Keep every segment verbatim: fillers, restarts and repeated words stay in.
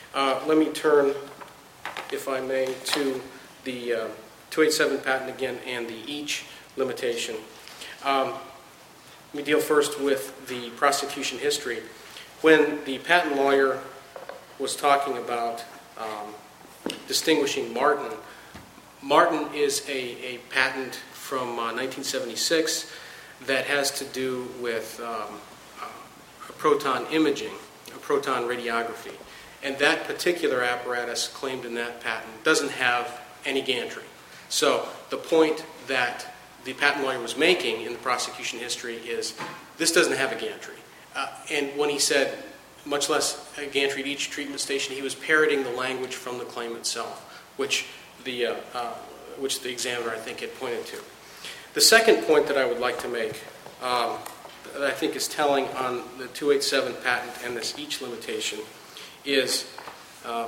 Uh, let me turn, if I may, to the uh, two eighty-seven patent again and the each limitation. Um, let me deal first with the prosecution history. When the patent lawyer was talking about um, distinguishing Martin, Martin is a, a patent from uh, nineteen seventy-six that has to do with um, uh, proton imaging, proton radiography. And that particular apparatus claimed in that patent doesn't have any gantry. So the point that the patent lawyer was making in the prosecution history is this doesn't have a gantry. Uh, and when he said much less a gantry at each treatment station, he was parroting the language from the claim itself, which the, uh, uh, which the examiner, I think, had pointed to. The second point that I would like to make um, that I think is telling on the two eighty-seven patent and this each limitation is um,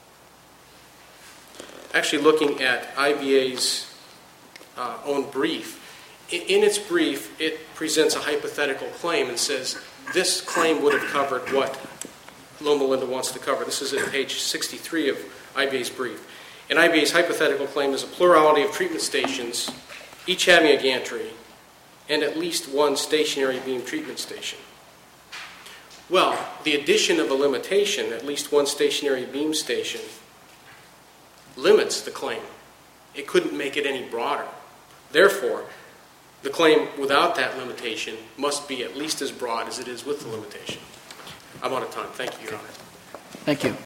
actually looking at I B A's uh, own brief. In, in its brief, it presents a hypothetical claim and says this claim would have covered what Loma Linda wants to cover. This is at page sixty-three of I B A's brief. And I B A's hypothetical claim is a plurality of treatment stations, each having a gantry, and at least one stationary beam treatment station. Well, the addition of a limitation, at least one stationary beam station, limits the claim. It couldn't make it any broader. Therefore, the claim without that limitation must be at least as broad as it is with the limitation. I'm out of time. Thank you, Your Honor. Thank you.